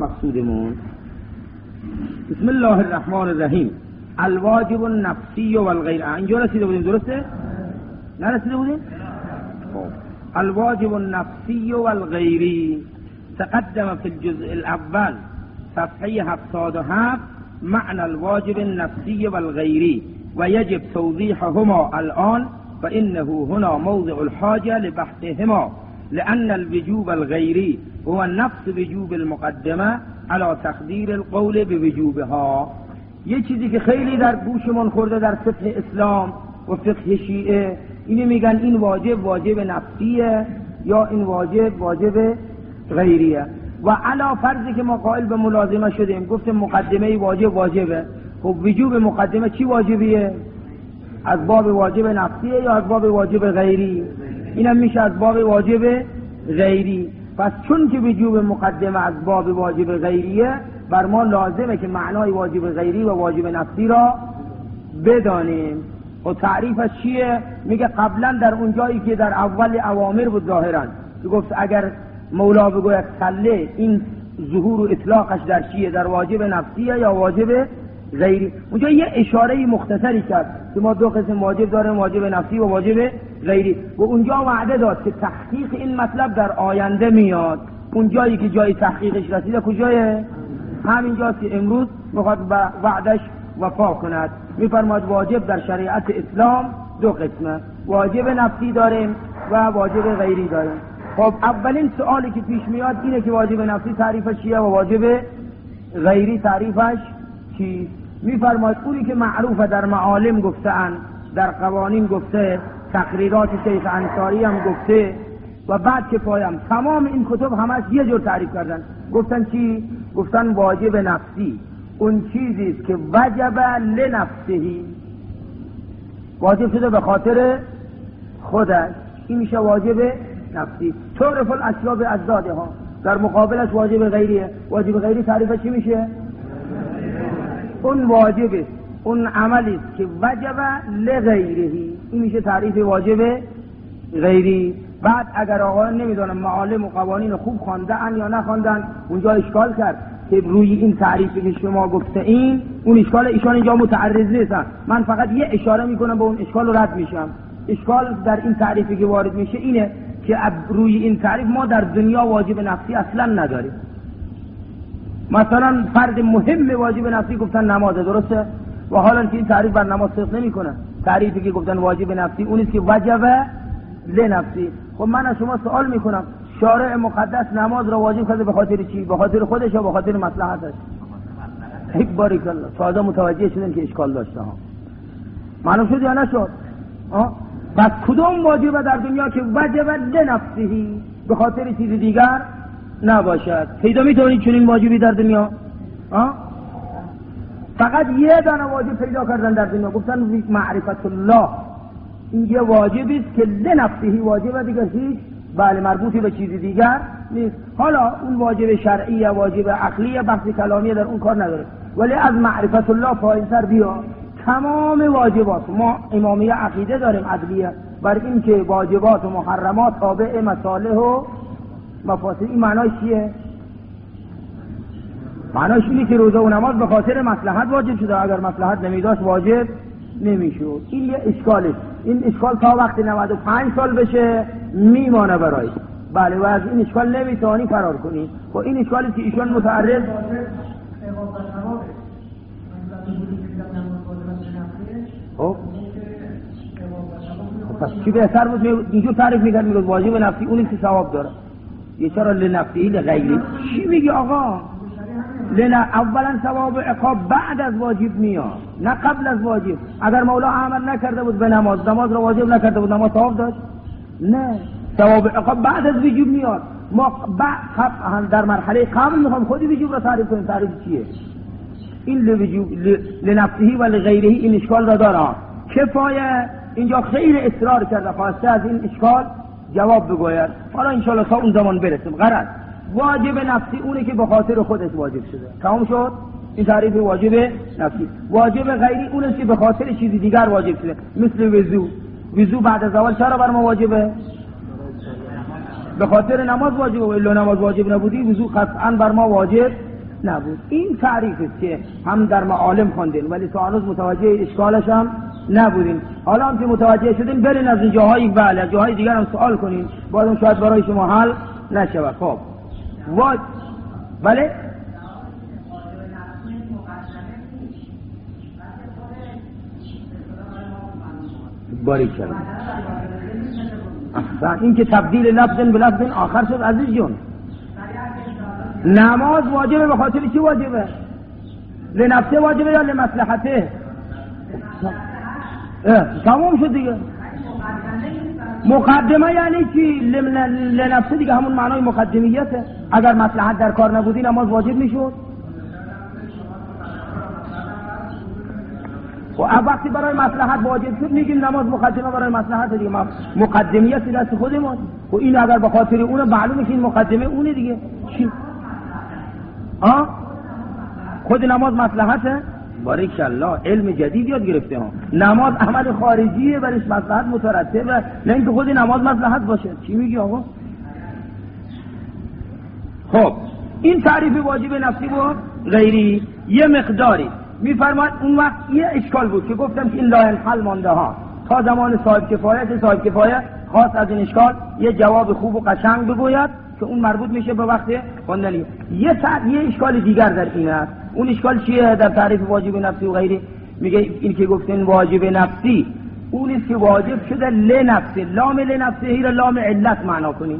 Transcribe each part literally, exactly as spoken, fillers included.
مقصودمون. بسم الله الرحمن الرحیم. الواجب النفسی و الغیر. اینجا رسیده بودیم درسته؟ نرسیده بودیم؟ الواجب النفسی و الغیری تقدم فی الجزء الاول صفحه هفتاد و هفت معنى الواجب النفسی و الغیری و یجب توضیحهما الان فإنه هنا موضع الحاجة لبحثهما لأن الوجوب الغيري هو النفس وجوب المقدمة على تقدير القول بوجوبها. یه چیزی که خیلی در گوشمون خورده در فقه اسلام و فقه شیعه، اینو میگن این واجب واجب نفسیه یا این واجب واجب غیریه. و علا فرضی که ما قائل به ملازمه شدیم گفتیم مقدمه واجب واجبه، خب وجوب مقدمه چی واجبیه؟ از باب واجب نفسیه یا از باب واجب غیری؟ اینم میشه از باب واجب غیری. پس چون که وجوب مقدمه از باب واجب غیریه، بر ما لازمه که معنای واجب غیری و واجب نفسی را بدانیم. و تعریفش چیه؟ میگه قبلا در اون جایی که در اول اوامر بود ظاهرا که گفت اگر مولا بگوید صله، این ظهور و اطلاقش در چیه؟ در واجب نفسیه یا واجب غیری. اونجا یه اشاره مختصری کرد که ما دو قسم واجب داریم، واجب نفسی و واجب غیری، و اونجا وعده داد که تحقیق این مطلب در آینده میاد. اون جایی که جای تحقیقش رسیده کجایه؟ همین جاست که امروز میخواد به وعدش وفا کند. میفرماد واجب در شریعت اسلام دو قسمه، واجب نفسی داریم و واجب غیری داریم. خب اولین سوالی که پیش میاد اینه که واجب نفسی تعریفش چیه و واجب غیری تعریفش چیست؟ میفرماید اونی که معروفه در معالم گفته‌اند، در قوانین گفته، تقریرات شیخ انصاری هم گفته و بعد که پایم تمام این کتب همش یه جور تعریف کردن. گفتن چی؟ گفتن واجب نفسی اون چیزی است که وجب لنفسهی، واجب شده به خاطر خودش، این میشه واجب نفسی. تعرف الاشیاء باضدادها، در مقابلش واجب غیریه. واجب غیری تعریفش چی میشه؟ اون واجبه، اون عملی است که وجب لغیرهی، این میشه تعریف واجب غیری. بعد اگر آقایان نمیدونم معالم و قوانین خوب خواندن یا نخواندن، اونجا اشکال کرد که روی این تعریفی که شما گفته این اون اشکال ایشان اینجا متعرض نیستن، من فقط یه اشاره میکنم به اون اشکال رو رد میشم. اشکال در این تعریفی که وارد میشه اینه که روی این تعریف ما در دنیا واجب نفسی اصلا نداریم. مثلا فرد مهم واجب نفسی گفتن نمازه، درسته؟ و حالا که این تعریف بر نماز صدق نمیکنه. تعریفی که گفتن واجب نفسی اونیست که وجب لنفسی. خب من از شما سوال میکنم، شارع مقدس نماز را واجب کرده به خاطر چی؟ به خاطر خودش یا به خاطر مصلحتش؟ ای بارک الله، تازه متوجه شدن که اشکال داشته ها. معلوم شد یا نشد؟ ها؟ پس کدوم واجبه در دنیا که وجب لنفسی، به خاطر چیز دیگر نباشد؟ پیدا میتونید چنین واجبی در دنیا؟ ها؟ فقط یه دانه واجب پیدا کردن در دنیا، گفتن معرفت الله، این یه واجبی است که لنفسه واجبه، دیگه هیچ بله مربوطی به چیزی دیگر نیست. حالا اون واجب شرعی یا واجب عقلی بحث کلامی در اون کار نداره، ولی از معرفت الله پایین‌تر بیا تمام واجبات. ما امامیه عقیده داریم عدلیه بر این که واجبات و محرمات تابع مصالح و مفاسد. این معناش چیه؟ معناش اینه که روزه و نماز به خاطر مصلحت واجب شده، اگر مصلحت نمیداشت واجب نمیشد. این یه اشکاله. این اشکال تا وقتی نود و پنج سال بشه میمانه برای بله، و از این اشکال نمیتوانی فرار کنی. و این اشکالی که ایشان متعرض خب پس چی بهتر بود اینجور تعریف میکرد؟ میگه واجب نفسی اونی که ثواب داره. یه چرا لنفسی لغیری؟ چی میگی آقا؟ لنا اولا ثواب عقاب بعد از واجب میاد، نه قبل از واجب. اگر مولا عمل نکرده بود به نماز، نماز را واجب نکرده بود، نماز ثواب داشت؟ نه، ثواب عقاب بعد از وجوب میاد. ما بعد در مرحله قبل میخوام خودی وجوب را تعریف کنیم. تعریف چیه؟ این لوجوب لنفسه و لغیره این اشکال را داره. کفایه اینجا خیر اصرار کرده خواسته از این اشکال جواب بگوید. حالا انشاءالله تا اون زمان برسیم. غرض واجب نفسی اونه که به خاطر خودش واجب شده، تمام شد. این تعریف واجب نفسی. واجب غیری اونه که به خاطر چیزی دیگر واجب شده، مثل وضو. وضو بعد از زوال چرا بر ما واجبه؟ به خاطر نماز واجبه، و الا نماز واجب نبودی وضو قطعا بر ما واجب نبود. این تعریفی که هم در معالم خوندین ولی تا هنوز متوجه اشکالش هم نبودین. حالا هم که متوجه شدین برین از این جاهایی بله جاهای دیگر هم سوال کنین، بازم شاید برای شما حل نشود. خب واد بله باریک شد. اصلا این که تبدیل لفظ به لفظ آخر شد عزیز جون. نماز واجبه به خاطر چی واجبه؟ لنفسه واجبه یا لمصلحته؟ تمام شد دیگه. مقدمه یعنی چی؟ لنفسه دیگه همون معنای مقدمیته. اگر مصلحت در کار نبودی نماز واجب میشد. و وقتی برای مصلحت واجب شد میگیم نماز مقدمه برای مصلحت دیگه. مقدمیت دست خود ما. و این اگر به خاطر اون معلومه که این مقدمه اونه دیگه. چی؟ آه؟ خود نماز مصلحته؟ باریک الله علم جدید یاد گرفته ها. نماز عمل خارجیه برش مصلحت مترتبه، نه اینکه خود نماز مصلحت باشه. چی میگی آقا؟ خب این تعریف واجب نفسی و غیری یه مقداری میفرماد. اون وقت یه اشکال بود که گفتم که این لا حل مانده ها تا زمان صاحب کفایت. صاحب کفایت خاص از این اشکال یه جواب خوب و قشنگ بگوید که اون مربوط میشه به وقت خواندنی. یه تا... یه اشکال دیگر در این است. اون اشکال چیه در تعریف واجب نفسی و غیری؟ میگه این که گفتن واجب نفسی اون است که واجب شده لنفسی. لام لنفسی هی را لام علت معنا کنیم.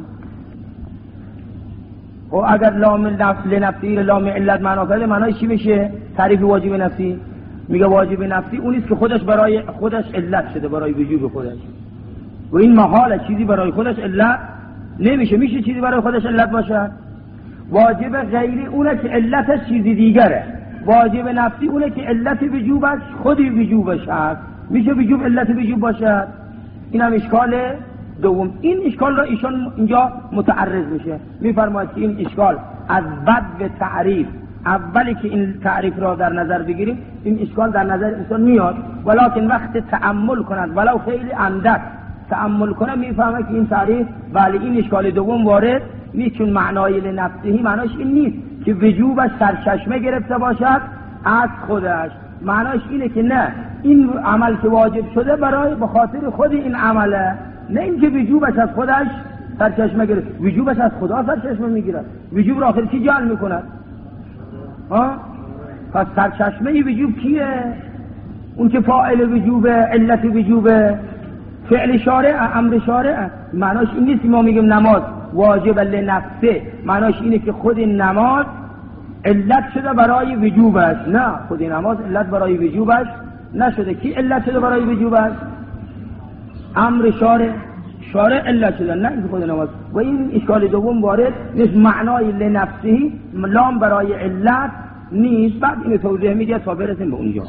و اگر لام لنفسی را لام علت معنا کنه معنای چی میشه تعریف واجب نفسی؟ میگه واجب نفسی اون است که خودش برای خودش علت شده برای وجوب خودش. و این محاله چیزی برای خودش علت نمیشه. میشه چیزی برای خودش علت باشه؟ واجب غیری اونه که علتش چیزی دیگره. واجب نفسی اونه که علت وجوبش خودی وجوبش هست. میشه وجوب علت وجوب باشه؟ این هم اشکال دوم. این اشکال را ایشان اینجا متعرض میشه. میفرماید که این اشکال از بد به تعریف اولی که این تعریف را در نظر بگیریم این اشکال در نظر انسان میاد، ولکن وقت تأمل کند ولو خیلی اندک تأمل کنه میفهمه که این تعریف ولی این اشکال دوم وارد نیست. چون معنای لنفسهی معناش این نیست که وجوبش سرچشمه گرفته باشد از خودش. معناش اینه که نه این عمل که واجب شده برای به خاطر خود این عمله، نه اینکه وجوبش از خودش سرچشمه گرفته. وجوبش از خدا سرچشمه میگیرد. وجوب را آخر کی جعل میکند؟ ها؟ پس سرچشمه وجوب کیه؟ اون که فاعل وجوبه، علت وجوبه، فعل شارع، امر شارع. معناش این نیست ما میگیم نماز واجب لنفسه، معناش اینه که خود نماز علت شده برای وجوبش. نه، خود نماز علت برای وجوبش نشده. کی علت شده برای وجوبش؟ امر شارع. شارع علت شده، نه اینکه خود نماز. و این اشکال دوم وارد نیست. معنای لنفسه لام برای علت نیست. بعد اینو توضیح میده تا برسیم به اونجا.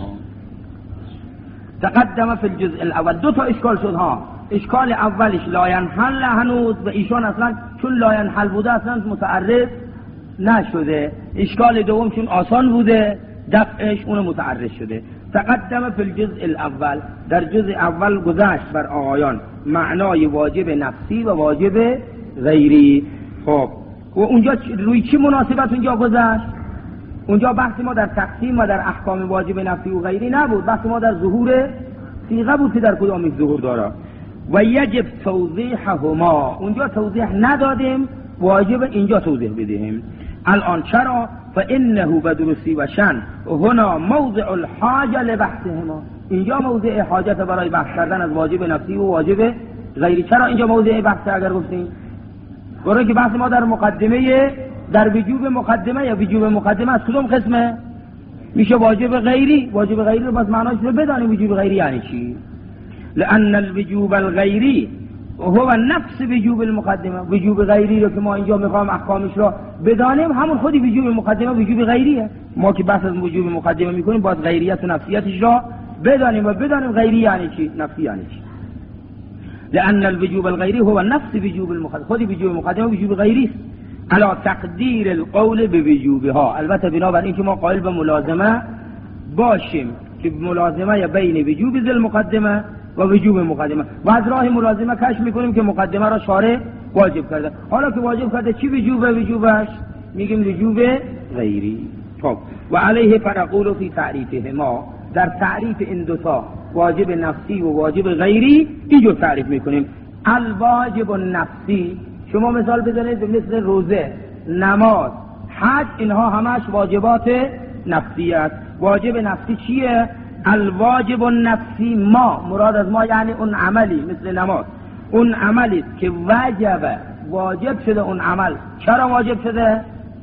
تقدم فی الجزء الاول. دو تا اشکال شد ها. اشکال اولش لا ینحل هنوز و ایشان اصلا چون لا ینحل بوده اصلا متعرض نشده. اشکال دوم چون آسان بوده دفعش اون متعرض شده. تقدم فی الجزء الاول. در جزء اول گذشت بر آقایان معنای واجب نفسی و واجب غیری. خب و اونجا روی چی مناسبت اونجا گذشت؟ اونجا بحث ما در تقسیم و در احکام واجب نفسی و غیری نبود. بحث ما در ظهور صیغه بود که در کدام ظهور داره. و یجب توضیحهما. اونجا توضیح ندادیم، واجب اینجا توضیح بدهیم. الان چرا؟ فانه بدرسی و شن هنا موضع الحاجه لبحثهما. اینجا موضع حاجت برای بحث کردن از واجب نفسی و واجب غیری. چرا اینجا موضع بحث اگر گفتیم؟ برای که بحث ما در مقدمه در وجوب مقدمه یا وجوب مقدمه از کدوم قسمه؟ میشه واجب غیری. واجب غیری رو بس معناش رو بدانیم. وجوب غیری یعنی چی؟ لأن الوجوب الغیری هو نفس وجوب المقدمه. وجوب غیری رو که ما اینجا میخوام احکامش رو بدانیم همون خودی وجوب مقدمه وجوب غیریه. ما که بحث از وجوب مقدمه میکنیم باید غیریت و نفسیتش رو بدانیم و بدانیم غیری یعنی چی، نفسی یعنی چی. لأن الوجوب الغیری هو نفس وجوب المقدمه. خودی وجوب مقدمه وجوب غیری است. علی تقدیر القول بوجوبها. البته بنابراین اینکه ما قائل به ملازمه باشیم که ملازمه بین وجوب ذل مقدمه و وجوب مقدمه و از راه ملازمه کشف میکنیم که مقدمه را شارع واجب کرده. حالا که واجب کرده چی وجوبه؟ وجوبش میگیم وجوب غیری. خب و علیه فنقول فی تعریفه ما، در تعریف این دوتا واجب نفسی و واجب غیری اینجور تعریف میکنیم. الواجب النفسی، شما مثال بزنید مثل روزه، نماز، حج، اینها همش واجبات نفسی است. واجب نفسی چیه؟ الواجب النفسی ما، مراد از ما یعنی اون عملی مثل نماز، اون عملی که وجب واجب شده، اون عمل چرا واجب شده؟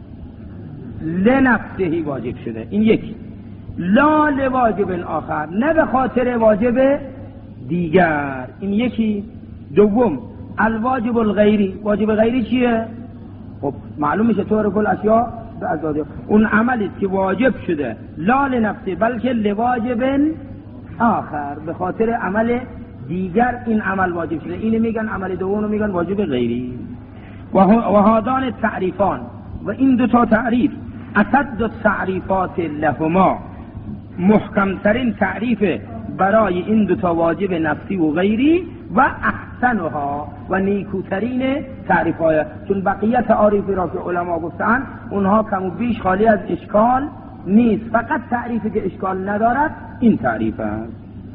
لنفسهی واجب شده، این یکی. لا لواجب آخر، نه به خاطر واجب دیگر، این یکی. دوم الواجب الغیری، واجب غیری چیه؟ خب معلوم میشه طور کل اشیاء به اون عملی که واجب شده لا لنفسه بلکه لواجب آخر، به خاطر عمل دیگر این عمل واجب شده، اینو میگن عمل دوم رو میگن واجب غیری. و هادان تعریفان، و این دو تا تعریف اسد التعریفات لهما، محکمترین تعریف برای این دو تا واجب نفسی و غیری و احسنها و نیکوترین تعریف های، چون بقیه تعاریفی را که علما گفتن اونها کم و بیش خالی از اشکال نیست، فقط تعریفی که اشکال ندارد این تعریف است.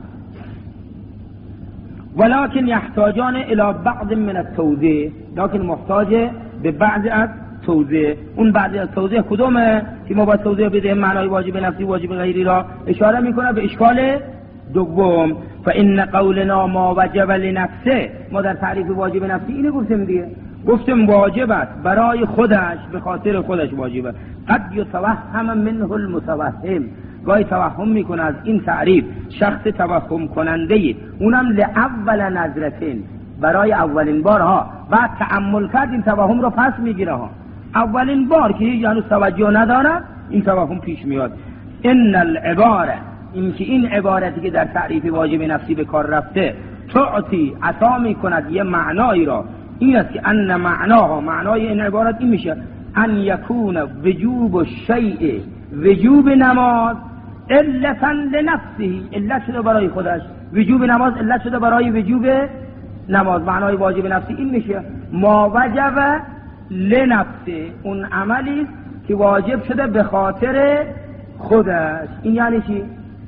ولكن یحتاجان الى بعض من التوضیح، لكن محتاج به بعض از توضیح. اون بعضی از توضیح کدومه که ما با توضیح بدیم معنای واجب نفسی واجب غیری را؟ اشاره میکنه به اشکال دوم. فان قولنا ما وجب لنفسه، ما در تعریف واجب نفسی اینو گفتیم دیگه، گفتیم واجب است برای خودش، به خاطر خودش واجبه. قد یتوهم منه المتوهم، گاهی توهم میکنه از این تعریف شخص توهم کننده، اونم لاول نظرتین، برای اولین بار ها، بعد تأمل کرد این توهم رو پس میگیره ها، اولین بار که یعنی توجه نداره این توهم پیش میاد. ان العباره، این که این عبارتی که در تعریف واجب نفسی به کار رفته تعطی عطا میکند یه معنایی را، این است که ان معناها، معنای این عبارت این میشه ان یکون وجوب الشیء، وجوب نماز علتا لنفسه، علت شده برای خودش، وجوب نماز علت شده برای وجوب نماز. معنای واجب نفسی این میشه ما وجب لنفسه، اون عملی که واجب شده به خاطر خودش. این یعنی چی؟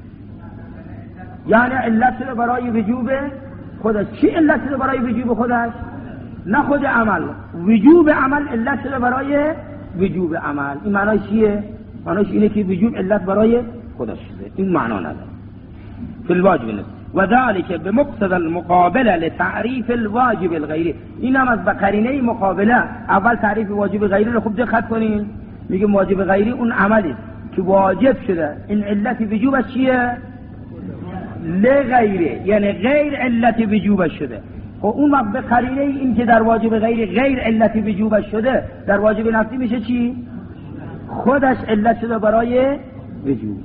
یعنی علت شده برای وجوب خودش. چی علت شده برای وجوب خودش؟ نه خود عمل، وجوب عمل علت شده برای وجوب عمل. این معنای چیه؟ معنایش اینه که وجوب علت برای خودش شده، این معنا نداره فی الواجب نفسی. و ذلك بمقتضى المقابله لتعریف الواجب الغیری، این هم از بقرینه مقابله. اول تعریف واجب غیری رو خوب دقت کنین، میگه واجب غیری اون عملی که واجب شده، این علت وجوبش چیه؟ لغیره، یعنی غیر علت وجوبش شده. خب اون وقت به قرینه این که در واجب غیری غیر علت وجوبش شده، در واجب نفسی میشه چی؟ خودش علت شده برای وجوب.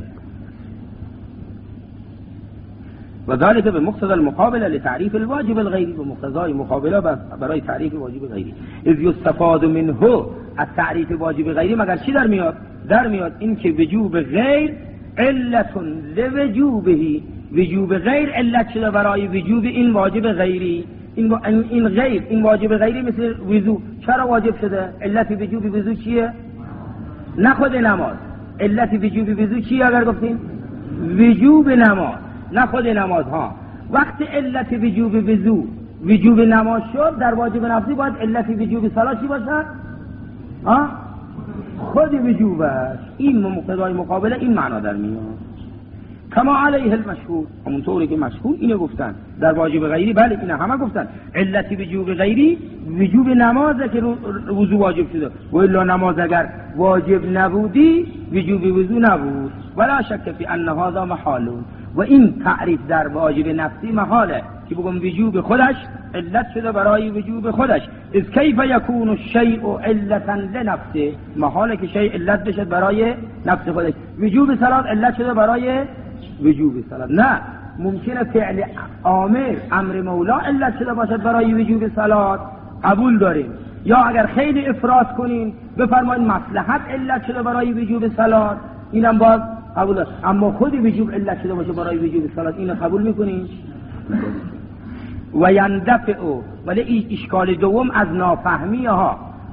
و ذلك به مقتضى المقابله لتعریف الواجب الغیری، به مقتضای مقابله برای تعریف واجب غیری. اذ یستفاد منه، از تعریف واجب غیری مگر چی در میاد؟ در میاد این که وجوب غیر علت لوجوبه، وجوب غیر علت شده برای وجوب این واجب غیری. این این غیر، این واجب غیری مثل وضو، چرا واجب شده؟ علت وجوب وضو چیه؟ نه خود نماز. علت وجوب وضو چیه اگر گفتیم؟ وجوب نماز، نه خود نماز ها. وقتی علت وجوب وضو وجوب نماز شد، در واجب نفسی باید علت وجوب صلات چی باشه؟ ها؟ خود وجوبش. این مقتضای مقابله این معنا در میاد. کما علیه المشهور، همونطوری که مشهور اینو گفتن در واجب غیری، بله اینا همه گفتن علت وجوب غیری وجوب نمازه که وضو واجب شده، و الا نماز اگر واجب نبودی وجوب وضو نبود. ولا شک فی ان هذا محال، و این تعریف در واجب نفسی محاله که بگم وجوب خودش علت شده برای وجوب خودش. اذ کیف یکون الشیء علتا لنفسه، محاله که شیء علت بشه برای نفس خودش. وجوب صلات علت شده برای وجوب صلات، نه ممکنه فعل آمر امر مولا علت شده باشد برای وجوب صلات، قبول داریم. یا اگر خیلی افراط کنیم بفرمایید مصلحت علت شده برای وجوب صلات، اینم باز قبول داریم. اما خود وجوب علت شده باشه برای وجوب صلات، اینو قبول میکنیم. و یندفع، ولی اشکال دوم از نافهمی ها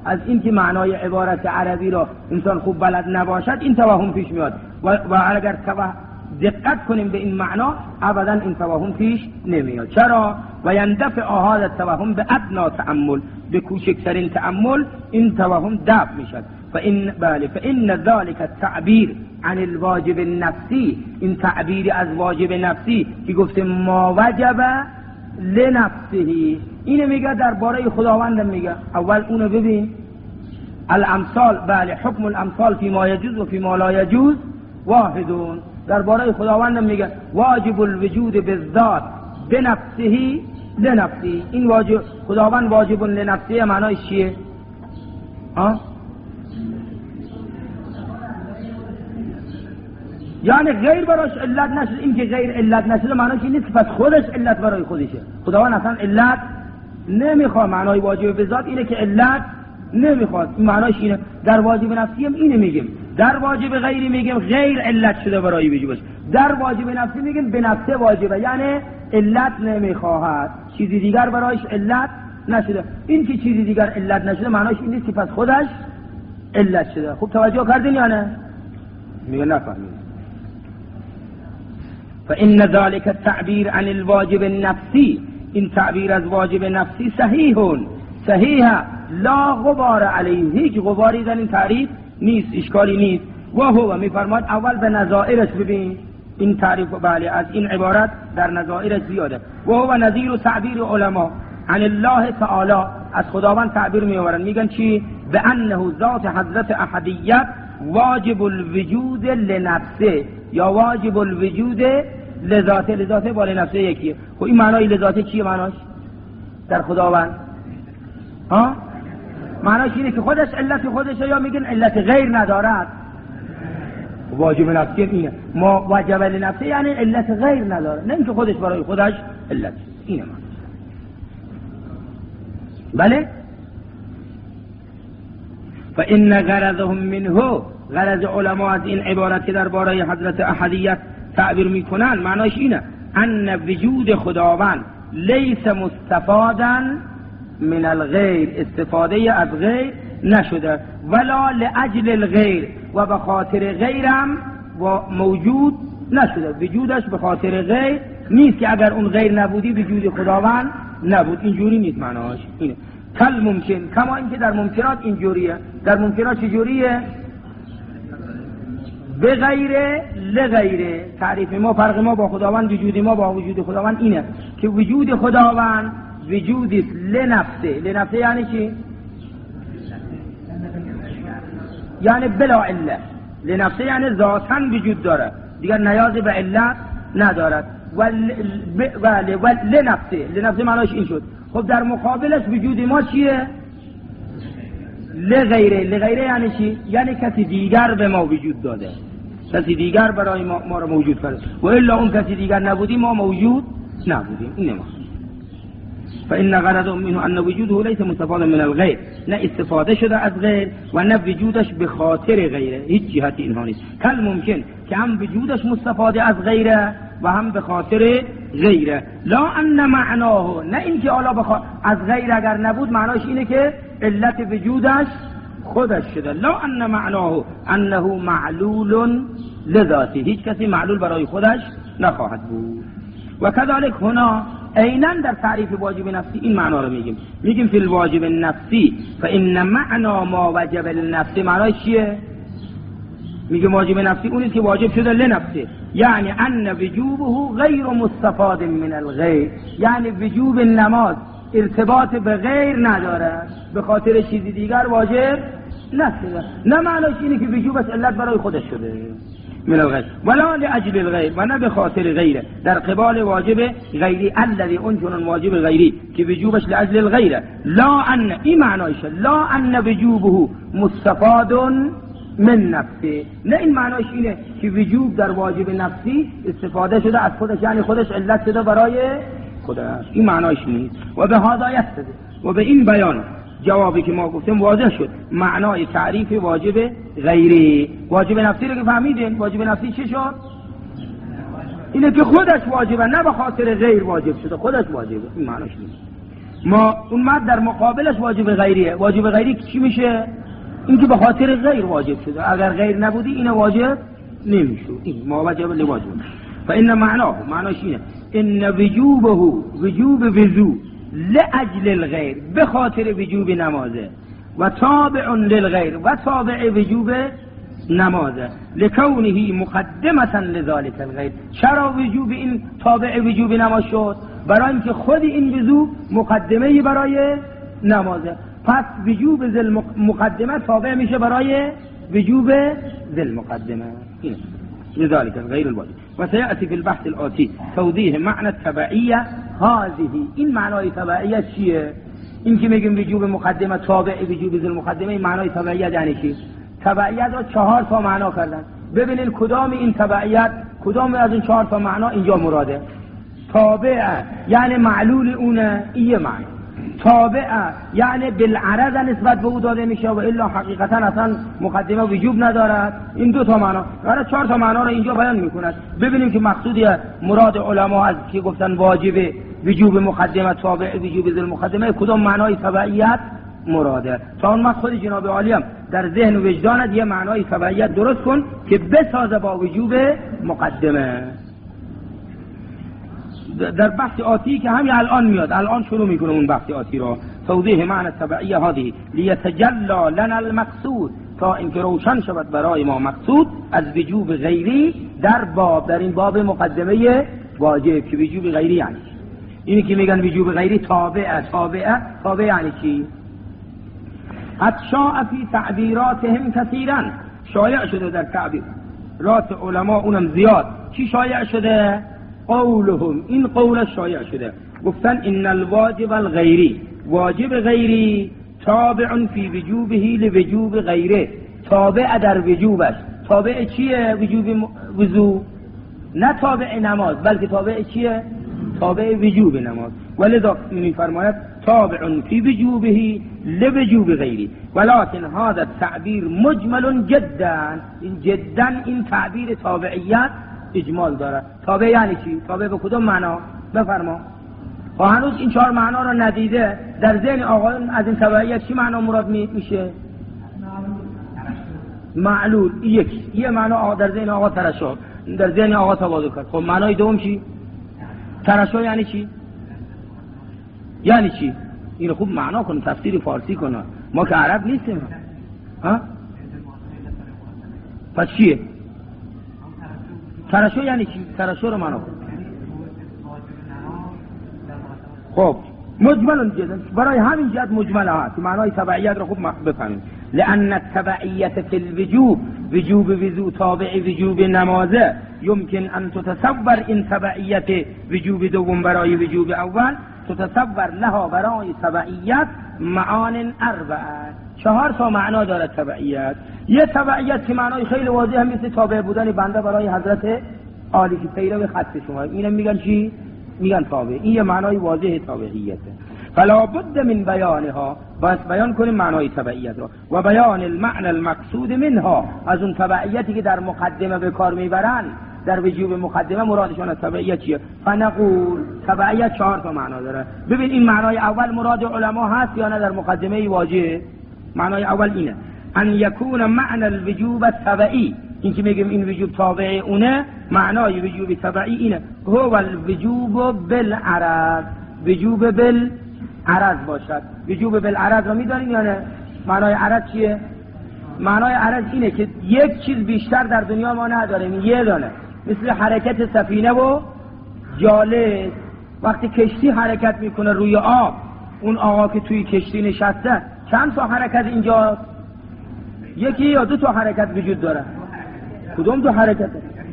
از این که معنای عبارت عربی را انسان خوب بلد نباشد این توهم پیش میاد و, و اگر دقت کنیم به این معنا ابدا این توهم پیش نمیاد. چرا؟ و یندفع هذا التوهم به ادنا تأمل، به کوچکترین تأمل این توهم دفع میشد. فإن بله فإن ذلك التعبیر عن الواجب النفسی، این تعبیر از واجب نفسی که گفته ما وجب لنفسه، اینو میگه درباره خداوند میگه. اول اونو ببین، الامثال بله حکم الامثال فی ما یجوز و فی ما لا یجوز واحدون، درباره خداوند میگه واجب الوجود بالذات بنفسه لنفسه، این واجب خداوند واجب لنفسه معنای چیه؟ ها؟ یعنی غیر براش علت نشد. این که غیر علت نشده معناش این نیست که پس خودش علت برای خودشه. خداوند اصلا علت نمیخواد. معنای واجب به ذات اینه که علت نمیخواد، این معناش اینه. در واجب نفسی هم اینه میگیم، در واجب غیری میگیم غیر علت شده برای وجوبش، در واجب نفسی میگیم به نفسه واجبه، یعنی علت نمیخواهد، چیزی دیگر برایش علت نشده. این که چیزی دیگر علت نشده معناش این نیست که پس خودش علت شده. خوب توجه کردین یا نه؟ میگه نفهمید. فإن ذلك التعبير عن الواجب النفسي، این تعبیر از واجب نفسی صحیح صحیح لا غبار علیه، هیچ غباری در این تعریف نیست، اشکالی نیست. و هو میفرماد اول به نظائرش ببین، این تعریف بله از این عبارت در نظائرش زیاده. و هو نظیر تعبیر علما عن الله تعالی، از خداوند تعبیر میآورن میگن چی؟ به انه ذات حضرت احدیت واجب الوجود لنفسه یا واجب الوجود لذاته. لذاته با لنفسه یکیه. خب این معنای لذاته چیه معناش در خداوند؟ ها؟ معناش اینه که خودش علت خودشه یا میگن علت غیر ندارد؟ واجب نفسی اینه، ما واجب لنفسه یعنی علت غیر نداره، نه اینکه خودش برای خودش علت. اینه معنی. بله؟ فإن غرضهم منه، غرض علما از این عبارت که درباره حضرت احدیت تعبیر میکنن معناش اینه ان وجود خداوند لیس مستفادا من الغیر، استفاده از غیر نشده، ولا لاجل الغیر، و به خاطر غیرم و موجود نشده. وجودش به خاطر غیر نیست که اگر اون غیر نبودی وجود خداوند نبود، اینجوری نیست معناش اینه. کل ممکن، کما اینکه در ممکنات اینجوریه. در ممکنات چجوریه؟ به غیره لغیره. تعریف ما، فرق ما با خداوند، وجود ما با وجود خداوند اینه که وجود خداوند وجودی لنفسه. لنفسه یعنی چی؟ یعنی بلا علت. لنفسه یعنی ذاتاً وجود داره، دیگر نیاز به علت ندارد. و لنفسه، لنفسه معناش این شد. خب در مقابلش وجود ما چیه؟ لغیره. لغیره یعنی چی؟ یعنی کسی دیگر به ما وجود داده، کسی دیگر برای ما, ما را موجود کرده، و الا اون کسی دیگر نبودی ما موجود نبودیم. این ما. فإن غرضهم منه أن وجوده ليس مستفادا من الغير، نه استفاده شده از غیر و نه وجودش به خاطر غیره، هیچ جهتی اینها نیست. کل ممکن که هم وجودش مستفاده از غیره و هم به خاطر غیره. لا ان معناه، نه اینکه حالا بخوا... از غیر اگر نبود معناش اینه که علت وجودش خودش شده. لا ان معناه انه معلول لذاته، هیچ کسی معلول برای خودش نخواهد بود. و كذلك هنا عیناً در تعریف واجب نفسی این معنا رو میگیم، میگیم فی الواجب النفسی فإن معنا ما وجب للنفس. معنای چیه؟ میگیم واجب نفسی اونی که واجب شده لنفسه، یعنی ان وجوبه غیر مستفاد من الغیر، یعنی وجوب نماز ارتباط به غیر نداره، به خاطر چیزی دیگر واجب نشده. نه معناش اینه که وجوبش علت برای خودش شده من الغیر، ولا لاجل الغیر، و نه به خاطر غیره، در قبال واجب غیری الذي انجن واجب غیری که وجوبش لاجل الغیره. لا ان، این معنایشه، لا ان وجوبه مستفاد من نفسه، نه این معناش اینه که وجوب در واجب نفسی استفاده شده از خودش، یعنی خودش علت شده برای خودش، این معناش نیست. و به هذا یستده، و به این بیان جوابی که ما گفتیم واضح شد معنای تعریف واجب غیری. واجب نفسی رو که فهمیدین، واجب نفسی چی شد؟ اینه که خودش واجبه، نه به خاطر غیر واجب شده، خودش واجبه، این معناش نیست. ما اون مرد در مقابلش واجب غیریه. واجب غیری چی میشه؟ این که به خاطر غیر واجب شده، اگر غیر نبودی این واجب نمیشه. این ما واجب لواجب. فإن معناه معناش اینه ان وجوبه وجوب وضو لاجل الغیر، به خاطر وجوب نمازه، و تابع للغیر، و تابع وجوب نمازه، لکونه مقدمة لذلك الغیر. چرا وجوب این تابع وجوب نماز شد؟ برای اینکه خود این وضو مقدمه برای نمازه، پس وجوب ذل مقدمه تابع میشه برای وجوب ذل مقدمه. اینه لذلك الغیر الواجب. و سیأتی فی البحث الآتی توضیح معنی التبعیه هذه. این معنای تبعیه چیه؟ این که میگیم وجوب مقدمه تابع وجوب ذل مقدمه، این معنای تبعیه یعنی چی؟ تبعیت رو چهار تا معنا کردن. ببینید کدام این تبعیت، کدام از این چهار تا معنا اینجا مراده. تابعه یعنی معلول اونه، این معنی. تابعه یعنی بالعرض نسبت به او داده میشه و الا حقیقتا اصلا مقدمه وجوب ندارد. این دو تا معنا، برای چهار تا معنا رو اینجا بیان میکند. ببینیم که مقصودی مراد علما از که گفتن واجب وجوب مقدمه تابع وجوب ذل مقدمه، کدام معنای تبعیت مراده. تا اون وقت خود جناب عالی هم در ذهن و وجدانت یه معنای تبعیت درست کن که بسازه با وجوب مقدمه. در بحث آتی که همین الان میاد، الان شروع میکنه اون بحث آتی را. توضیح معنی تبعیه هذه لیتجلا لنا المقصود، تا اینکه روشن شود برای ما مقصود از وجوب غیری در باب، در این باب مقدمه واجب که وجوب غیری یعنی چی. اینی که میگن وجوب غیری تابعه، تابعه تابعه یعنی چی؟ قد شاء فی تعبیراتهم کثیرا، شایع شده در تعبیرات علما اونم زیاد. چی شایع شده؟ قولهم، این قول شایع شده، گفتن ان الواجب الغیری، واجب غیری تابع فی وجوبه لوجوب غیره، تابع در وجوبش. تابع چیه؟ وجوب وضو، نه تابع نماز، بلکه تابع چیه؟ تابع وجوب نماز. ولذا میفرماید تابع فی وجوبه لوجوب غیری، ولكن هذا التعبیر مجمل جدا. این جدا این تعبیر تابعیت اجمال داره. تابع یعنی چی؟ تابع به کدوم معنا؟ بفرما. و هنوز این چهار معنا رو ندیده، در ذهن آقایون از این تبعیت چی معنا مراد میشه؟ معلول. یک یه معنا در ذهن آقا ترشح، در ذهن آقا تواضع کرد. خب معنای دوم چی؟ ترشح یعنی چی؟ یعنی چی؟ اینو خوب معنا کن، تفسیر فارسی کن، ما که عرب نیستیم. ها؟ پس چیه؟ ترشح یعنی چی؟ ترشح رو معنا کن. خب مجمل جدا، برای همین جهت مجمله ها که معنای تبعیت رو خوب بفهمیم. لأن التبعیت فی الوجوب، وجوب وضو تابع وجوب نمازه، يمكن ان تتصور این تبعیت وجوب دوم برای وجوب اول، تتصور لها برای تبعیت معان اربعه، چهار تا معنا داره تبعیت. یه تبعیت که معنای خیلی واضح هم مثل تابع بودن بنده برای حضرت عالی که پیرو خط شما، اینم میگن چی؟ میگن تابع. این یه معنای واضح تابعیته. فلا بد من بیانها، بس بیان کنیم معنای تبعیت را، و بیان المعنى المقصود منها، از اون تبعیتی که در مقدمه به کار میبرن، در وجوب مقدمه مرادشون از تبعیت چیه؟ فنقول تبعیت چهار تا معنا داره. ببین این معنای اول مراد علما هست یا نه در مقدمه واجب؟ معنای اول اینه ان یکون معنی الوجوب التبعی، این که میگیم این وجوب تابع اونه، معنای وجوب تبعی اینه هو الوجوب بالعرض، وجوب بالعرض باشد. وجوب بالعرض رو میدونید یا نه؟ معنای عرض چیه؟ معنای عرض اینه که یک چیز بیشتر در دنیا ما نداریم، یه دانه، مثل حرکت سفینه و جالس. وقتی کشتی حرکت میکنه روی آب، اون آقا که توی کشتی نشسته، چند تا حرکت اینجا؟ یکی یا دو تا حرکت وجود داره؟ کدوم دو حرکت؟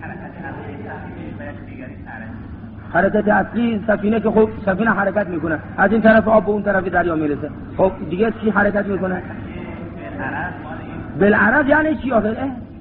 حرکت اصلی سفینه که خب سفینه حرکت میکنه، از این طرف آب به اون طرف دریا میرسه. خب دیگه چی حرکت میکنه؟ بالعرض یعنی چی آخر؟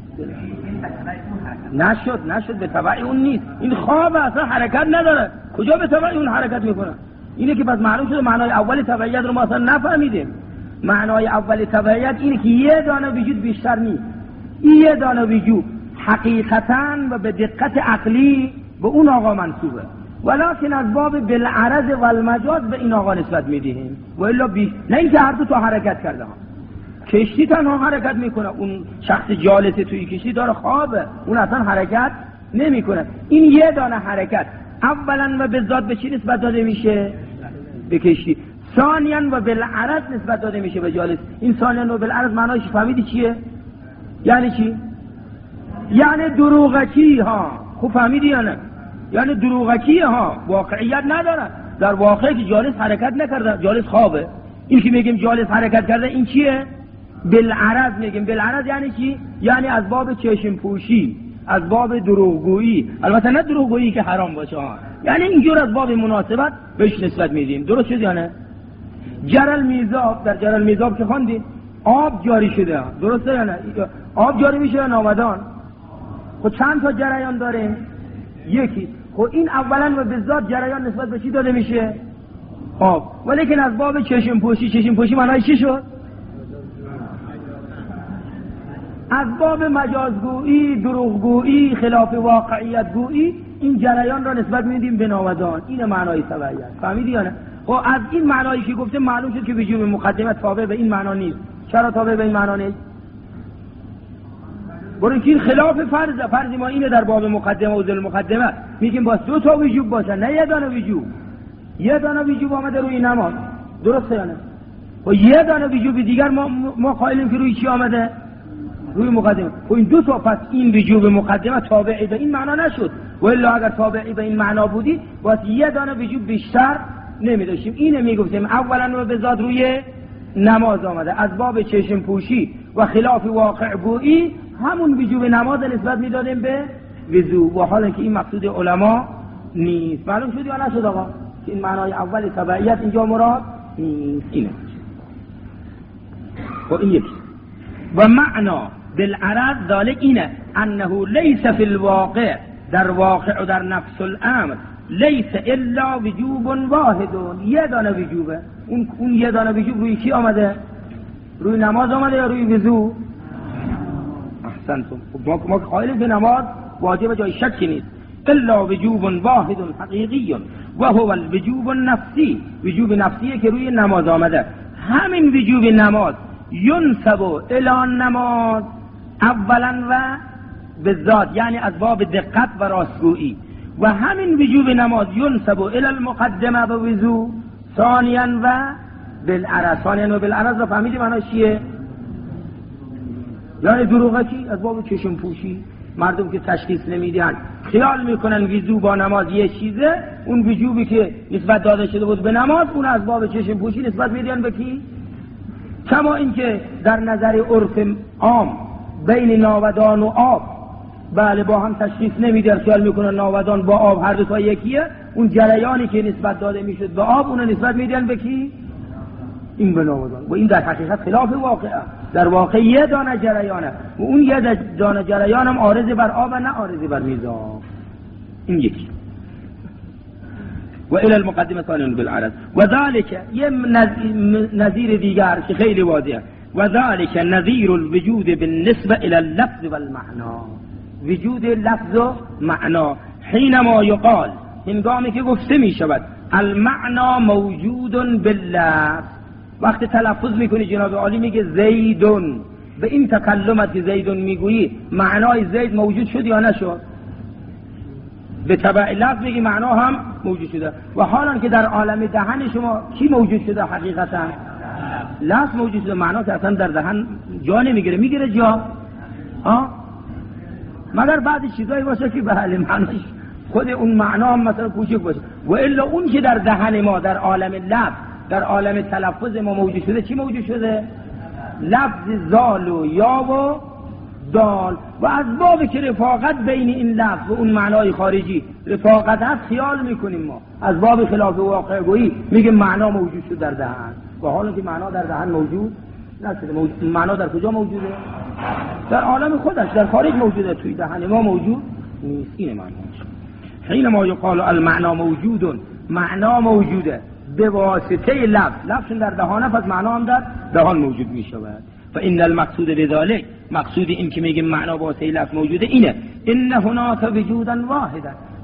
نشد نشد به تبع اون نیست، این خواب اصلا حرکت نداره، کجا به تبع اون حرکت میکنه؟ اینه که پس معلوم شده معنای اولی تبعیت رو ما اصلا نفهمیدیم. معنای اولی تبعیت اینه که یه دانه وجود بیشتر نیست، این یه دانه وجود حقیقتاً و به دقت عقلی به اون آقا منصوبه. ولکن از باب بالعرض و المجاز به این آقا نسبت میدیم و الا بی نه اینکه هر دو تا حرکت کرده ها. کشتی تنها حرکت میکنه، اون شخص جالس توی کشتی داره خوابه، اون اصلا حرکت نمیکنه. این یه دانه حرکت اولا و به ذات به چی نسبت داده میشه؟ به کشتی. ثانیا و بالعرض نسبت داده میشه به جالس. این ثانیا و بالعرض معناش فهمیدی چیه؟ یعنی چی؟ یعنی دروغکی ها. خوب فهمیدی یا نه؟ یعنی دروغکی ها، واقعیت نداره. در واقع که جالس حرکت نکرده، جالس خوابه. این که میگیم جالس حرکت کرده این چیه؟ بالعرض میگیم. بالعرض یعنی چی؟ یعنی از باب چشم پوشی، از باب دروغگویی. البته نه دروغگویی که حرام باشه ها، یعنی اینجور از باب مناسبت بهش نسبت میدیم. درست شد یا نه؟ جرل میزاب، در جرل میزاب که خواندیم آب جاری شده، درسته یا نه؟ آب جاری میشه نامدان. خب چند تا جریان داریم؟ یکی. خب این اولا و به ذات جریان نسبت به چی داده میشه؟ آب. ولیکن از باب چشم پوشی، چشم پوشی معنای چی شد؟ از باب مجازگویی، دروغگویی، خلاف واقعیت گویی این جریان را نسبت میدیم به نامدان. این معنای تبعیت. فهمیدی یا نه؟ خب از این معنایی که گفته معلوم شد که وجوب مقدمه تابع به این معنا نیست. چرا تابع به این معنا نیست؟ برای اینکه این خلاف فرض فرض ما اینه در باب مقدمه و ذل مقدمه میگیم با دو تا وجوب باشه، نه یه دانه وجوب. یه دانه وجوب آمده روی نماز، درسته یا نه؟ و یه دانه وجوب دیگر ما ما قائلیم که روی چی آمده؟ روی مقدمه. و این دو تا، پس این وجوب مقدمه تابعی به این معنا نشد. و الا اگر تابعی به این معنا بودی واسه یه دانه وجوب بیشتر نمیداشتیم. اینه میگفتیم اولا و به ذات روی نماز آمده از باب چشم پوشی و خلاف واقع گویی، همون وجوب نماز نسبت میدادیم به وضو، و حالا که این مقصود علما نیست. معلوم شد یا نشد آقا که این معنای اول تبعیت اینجا مراد نیست؟ اینه. و این یکی. و معنا بالعرض ذالک اینه انه لیس فی الواقع، در واقع و در نفس الامر لیس الا وجوب واحد، یه دانه وجوبه. اون اون یه دانه وجوب روی کی آمده؟ روی نماز آمده یا روی وضو؟ احسنتم. ما ما قائلیم که نماز واجب جای شکی نیست. الا وجوب واحد حقیقی و هو الوجوب النفسی، وجوب نفسیه که روی نماز آمده. همین وجوب نماز ینسب الی نماز اولا و به ذات، یعنی از باب دقت و راستگویی، و همین وجوب نماز ینسب الی المقدمه و وضو ثانیا و بالعرض. ثانیا و بالعرض رو فهمیدی معناش چیه؟ یعنی دروغکی از باب چشم پوشی. مردم که تشخیص نمیدن خیال میکنن وضو با نماز یه چیزه، اون وجوبی که نسبت داده شده بود به نماز اون از باب چشم پوشی نسبت میدن به کی؟ کما اینکه در نظر عرف عام بین ناودان و آب بله با هم تشخیص نمیدن، خیال میکنن ناودان با آب هر دو تا یکیه، اون جریانی که نسبت داده میشد به آب اون نسبت میدن به کی؟ این به ناودان. و این در حقیقت خلاف واقعه. در واقع یه دانه جریانه و اون یه دانه جریان هم عارض بر آب و نه عارض بر میزان. این یکی. و الی المقدمه ثانیا بالعرض و ذلك یه نظیر دیگر که خیلی واضحه، و ذلك نظیر الوجود بالنسبه الی اللفظ والمعنا، وجود لفظ و معنا. حینما یقال، هنگامی که گفته می شود المعنا موجود باللفظ، وقتی تلفظ میکنی جناب عالی میگه زیدون، به این تکلمت که زیدون میگویی معنای زید موجود شد یا نشد؟ به تبع لفظ میگی معنا هم موجود شده. و حالا که در عالم دهن شما کی موجود شده حقیقتا؟ لفظ موجود شده. معنا که اصلا در دهن جا نمیگیره، میگیره جا ها، مگر بعضی چیزایی باشه که بله معناش خود اون معنا هم مثلا کوچک باشه. و الا اون که در دهن ما در عالم لفظ در عالم تلفظ ما موجود شده چی موجود شده؟ لفظ زال و یا و دال. و از باب که رفاقت بین این لفظ و اون معنای خارجی رفاقت هست خیال میکنیم ما از باب خلاف واقع گویی میگه معنا موجود شد در دهن، و حالا که معنا در دهن موجود نشده. موجود... معنا در کجا موجوده؟ در عالم خودش، در خارج موجوده، توی دهن ما موجود نیست. این معناش. حینما یقال المعنا موجود، معنا موجوده به واسطه لفظ، لفظ در دهانه پس معنا هم در دهان موجود می شود. و ان المقصود بذلک، مقصود این که میگیم معنا با واسطه لفظ موجوده اینه، ان هناك وجودا واحدا،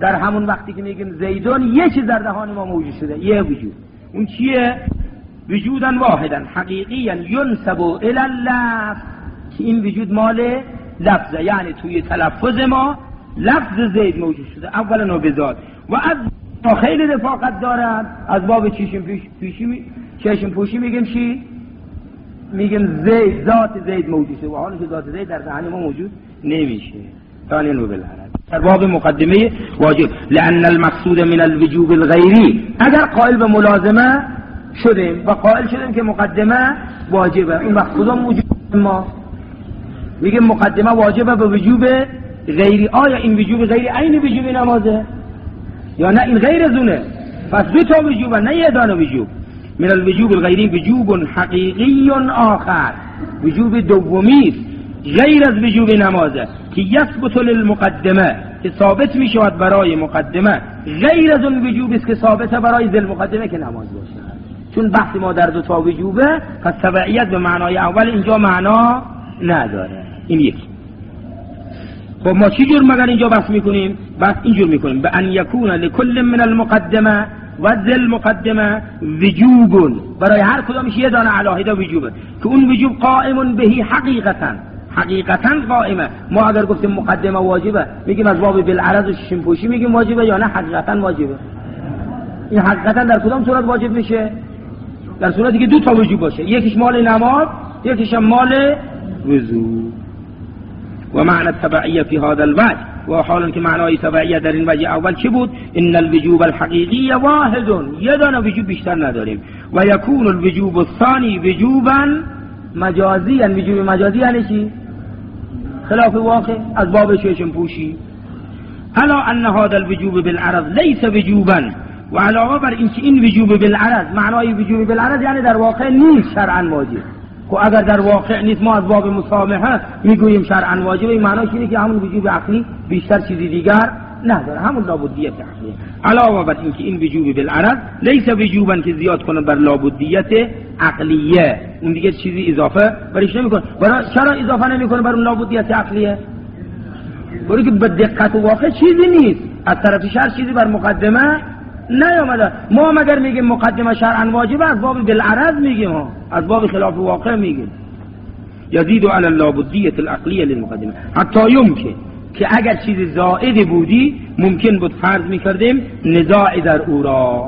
در همون وقتی که میگیم زیدون یه چیز در دهان ما موجود شده، یه وجود. اون چیه؟ وجودا واحدا حقیقیا ینسب الی اللفظ، که این وجود مال لفظه، یعنی توی تلفظ ما لفظ زید موجود شده اولا و بذات. و از ما خیلی رفاقت دارد از باب چشم پوشی می... چشم پوشی میگیم چی؟ میگیم زید، ذات زید موجود شده، و حالا که ذات زید در ذهن ما موجود نمیشه. ثانیا و بالعرض در باب مقدمه واجب، لأن المقصود من الوجوب الغیری، اگر قائل به ملازمه شدیم و قائل شدیم که مقدمه واجبه، این وقت کدام وجوب ما میگیم مقدمه واجبه به وجوب غیری؟ آیا این وجوب غیری عین وجوب نمازه یا نه این غیر زونه؟ پس دو تا وجوبه، نه یه دانه وجوب. من الوجوب الغیری وجوب حقیقی آخر، وجوب دومی است غیر از وجوب نمازه، که یثبت للمقدمه، که ثابت می شود برای مقدمه، غیر از اون وجوب است که ثابته برای ذل مقدمه که نماز باشه. چون بحث ما در دو تا وجوبه، پس تبعیت به معنای اول اینجا معنا نداره. این یکی. خب ما چی جور مگر اینجا بحث میکنیم؟ بحث اینجور میکنیم به ان یکون لکل من المقدمه و ذل مقدمه وجوب، برای هر کدامش یه دانه علاهده وجوبه، که اون وجوب قائم بهی حقیقتا، حقیقتا قائمه. ما اگر گفتیم مقدمه واجبه میگیم از باب بالعرض و ششم پوشی میگیم واجبه یا نه حقیقتا واجبه؟ این حقیقتا در کدام صورت واجب میشه؟ در صورتی که دو تا وجوب باشه، یکیش مال نماز یکیش مال وضو. و معنی التبعیه فی هذا الوجه، و حالا که معنای تبعیه در این وجه اول چه بود؟ ان الوجوب الحقیقی واحد، یه دانه وجوب بیشتر نداریم. و یکون الوجوب الثانی وجوبا مجازیا، وجوب مجازی یعنی چی؟ خلاف واقع، از باب چشم پوشی. الا ان هذا الوجوب بالعرض لیس وجوبا، و علاوه بر این که این وجوب بالعرض معنای وجوب بالعرض یعنی در واقع نیست شرعا واجب. و اگر در واقع نیست ما از باب مسامحه میگوییم شرعا واجب، این معناش اینه که همون وجوب عقلی بیشتر چیزی دیگر نداره، همون لابدیت عقلیه. علاوه بر این که این وجوب بالعرض لیس وجوبا که زیاد کنه بر لابدیت عقلیه، اون دیگه چیزی اضافه برش نمیکنه. برای چرا اضافه نمیکنه بر اون لابدیت عقلیه؟ برای که به دقت و واقع چیزی نیست، از طرف شرع چیزی بر مقدمه نیامده. ما مگر میگیم مقدمه شرعا واجبه از باب بالعرض میگیم، ها از باب خلاف واقع میگیم. یزید علی اللابدیت العقلیه للمقدمه، حتی یمکن که اگر چیزی زائد بودی ممکن بود فرض میکردیم نزاع در او را،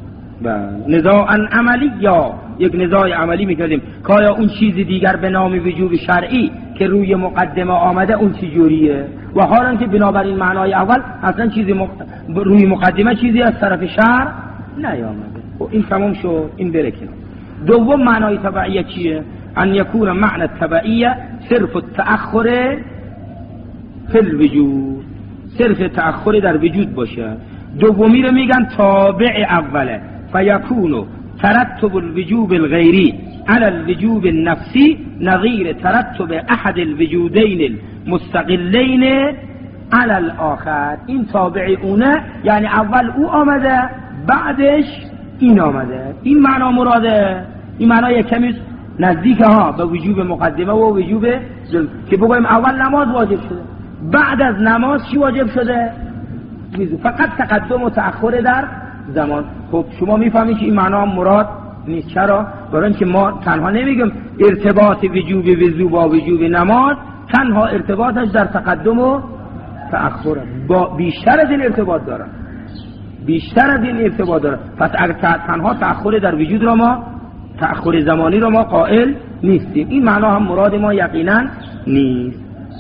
نزاعا عملی، یا یک نزاع عملی میکردیم که آیا اون چیز دیگر به نام وجوب شرعی که روی مقدمه آمده اون چی جوریه، و حالا که بنابراین معنای اول اصلا چیزی مق... روی مقدمه چیزی از طرف شرع نیامده. و این تمام شد، این بره کنار. دوم معنای تبعیه چیه؟ ان یکون معنی التبعیه صرف التأخر فی الوجود، صرف تأخر در وجود باشه. دومی رو میگن تابع اوله، فیکون ترتب الوجوب الغیری على الوجوب النفسی نظیر ترتب احد الوجودین المستقلین على الاخر. این تابع اونه، یعنی اول او آمده بعدش این آمده. این معنا مراده، این معنا یک کمی نزدیکه ها به وجوب مقدمه و وجوب ظلم، که بگویم اول نماز واجب شده بعد از نماز چی واجب شده؟ فقط تقدم و تأخر در زمان. خب شما میفهمید که این معنا مراد نیست. چرا؟ برای اینکه ما تنها نمیگیم ارتباط وجوب وضو با وجوب نماز، تنها ارتباطش در تقدم و تأخر، با بیشتر از این ارتباط داره، بیشتر از این ارتباط داره. پس اگر تنها تأخر در وجود را ما، تأخر زمانی را ما قائل نیستیم. این معنا هم مراد ما یقینا نیست.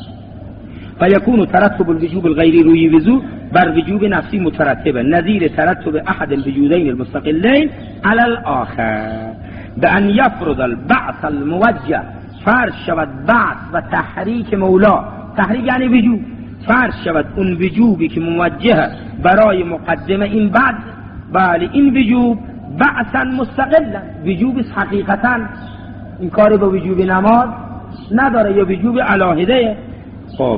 فیکون ترتب الوجوب الغیری روی وضو بر وجوب نفسی مترتبه نظیر ترتب احد الوجودین المستقلین علی الاخر، به ان یفرض البعث الموجه، فرض شود بعث و تحریک مولا، تحریک یعنی وجوب، فرض شود اون وجوبی که موجه برای مقدمه این بعد، بله این وجوب بعثا مستقلا، وجوب حقیقتا، این کاری به وجوب نماز نداره یا وجوب علاهده. خب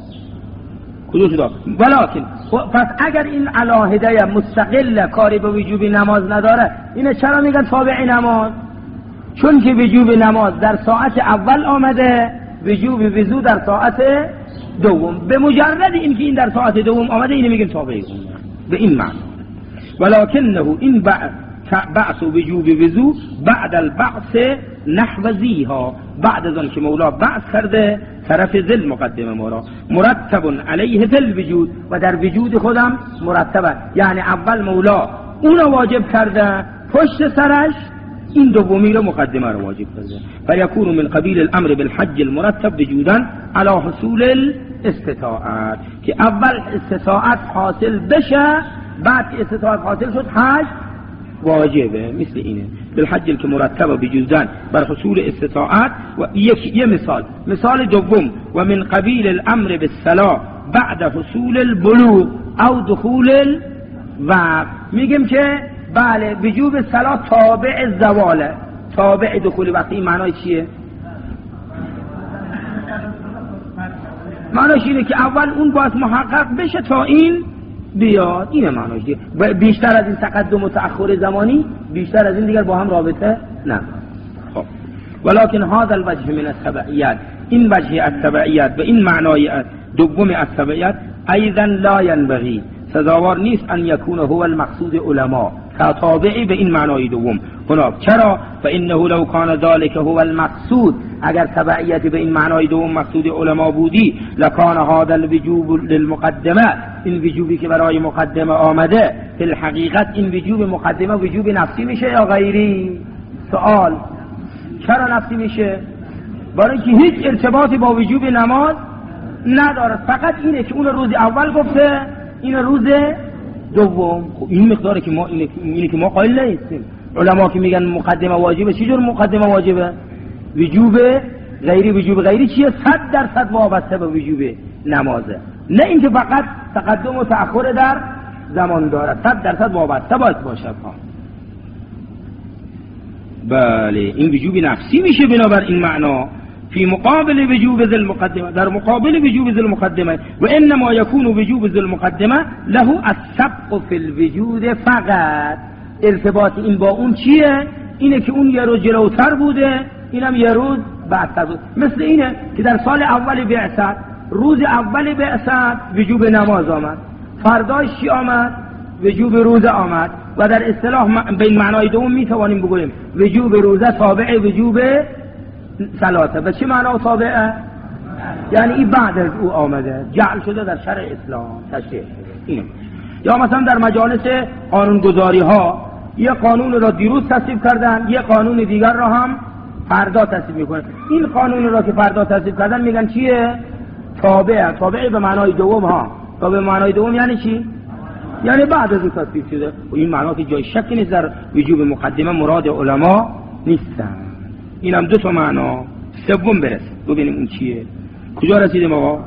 کدوم شد؟ ولکن پس اگر این علاهده مستقل کاری به وجوب نماز نداره، اینه چرا میگن تابع نماز؟ چون که وجوب نماز در ساعت اول آمده، وجوب وضو در ساعت دوم. به مجرد اینکه این در ساعت دوم آمده اینو میگیم تابعه اون به این معنی. ولکنه این بعث و وجوب وضو بعد البعث نحو زیها، بعد از آن که مولا بعث کرده طرف ذل مقدمه ما را مرتب علیه فی الوجود و در وجود خودم مرتبه، یعنی اول مولا اون واجب کرده پشت سرش این دومی رو مقدمه رو واجب کرده. فیکون من قبیل الامر بالحج المرتب وجودا علی حصول الاستطاعت، که اول استطاعت حاصل بشه، بعد که استطاعت حاصل شد حج واجبه. مثل اینه بالحج که مرتب وجودا بر حصول استطاعت. و یک یه مثال مثال دوم و من قبیل الامر بالصلاة بعد حصول البلوغ او دخول الوقت، میگیم که بله وجوب صلاة تابع زواله، تابع دخول وقت. این معنای چیه؟ معناش اینه که اول اون باید محقق بشه تا این بیاد. اینه معناش دیگه. بیشتر از این تقدم و تأخر زمانی، بیشتر از این دیگر با هم رابطه نه. خب ولكن هذا الوجه من التبعیت، این وجه التبعیت و این معنای دوم التبعیت ایضا لا ينبغي، سزاوار نیست ان یکون هو المقصود علما تابعی به این معنای دوم. هناك چرا؟ فانه لو كان ذلك هو المقصود، اگر تبعیت به این معنای دوم مقصود علما بودی لکان هذا الوجوب للمقدمه، این وجوبی که برای مقدمه آمده فی الحقیقت این وجوب مقدمه وجوب نفسی میشه یا غیری؟ سوال چرا نفسی میشه؟ برای اینکه هیچ ارتباطی با وجوب نماز نداره، فقط اینه که اون روز اول گفته این روز دوم. خب این مقداره که ما اینه, اینه که ما قائل نیستیم. علما که میگن مقدمه واجبه، چه جور مقدمه واجبه؟ وجوب غیری. وجوب غیری چیه؟ صد درصد وابسته به وجوب نمازه، نه اینکه فقط تقدم و تأخر در زمان داره، صد درصد وابسته باید باشه. بله این وجوب نفسی میشه بنابر این معنا فی مقابل وجوب ذی المقدمه، در مقابل وجوب ذی المقدمه. و انما یکون وجوب ذی المقدمه له السبق فی الوجود فقط. ارتباط این با اون چیه؟ اینه که اون یه روز جلوتر بوده، اینم یه روز بعدتر بود. مثل اینه که در سال اول بعثت، روز اول بعثت وجوب نماز آمد، فرداش چی آمد؟ وجوب روزه آمد. و در اصطلاح بین معنای دوم میتوانیم بگوییم وجوب روزه تابع وجوب صلاته. به چه معنا تابعه؟ یعنی این بعد از او آمده، جعل شده در شرع اسلام تشریع اینه. یا مثلا در مجالس قانونگذاری ها یه قانون را دیروز تصویب کردن، یه قانون دیگر را هم فردا تصویب میکنن. این قانون را که فردا تصویب کردن میگن چیه؟ تابعه. تابعه به معنای دوم ها. تابعه به معنای دوم یعنی چی؟ یعنی بعد از او تصویب شده. و این معنا که جای شکی نیست در وجوب مقدمه مراد علما نیستن. این هم دو تا معنا. سوم برس ببینیم اون چیه. کجا رسیدیم آقا؟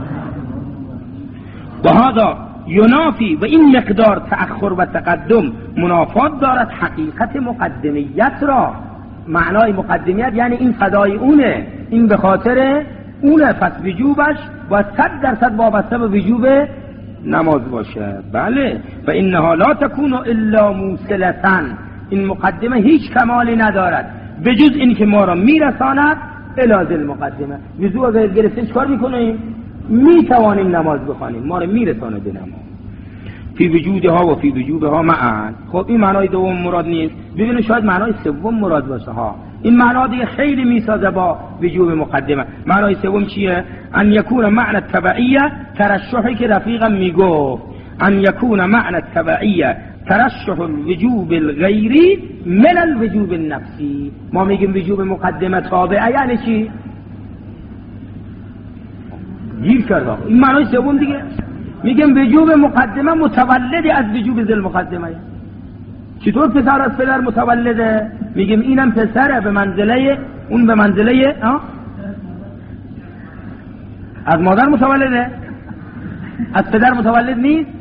و هذا ینافی، و این مقدار تأخر و تقدم منافات دارد حقیقت مقدمیت را. معنای مقدمیت یعنی این فدای اونه، این به خاطر اونه، پس وجوبش و صد درصد وابسته به وجوب نماز باشه. بله و انها لا تکون الا موصلة، این مقدمه هیچ کمالی ندارد به جز این که ما را میرساند الی ذی المقدمه. وضو اگر گرفتیم چکار میکنیم؟ میتوانیم نماز بخوانیم، ما را میرساند به نماز. فی وجودها و فی وجوبها معا. خب این معنای دوم مراد نیست، ببینید شاید معنای سوم مراد باشه ها. این معنا دیگه خیلی میسازه با وجوب مقدمه. معنای سوم چیه؟ ان یکون معنی التبعیه ترشحی که رفیقم میگفت، ان یکون معنی التبعیه ترشح الوجوب الغیری من الوجوب النفسی. ما میگیم وجوب مقدمه تابعه یعنی چی؟ گیر کرده. این معنای سوم دیگه. میگیم وجوب مقدمه متولدی از وجوب ذی المقدمه. چطور پسر از پدر متولده؟ میگیم اینم پسره به منزله اون، به منزله آه؟ از مادر متولده، از پدر متولد نیست.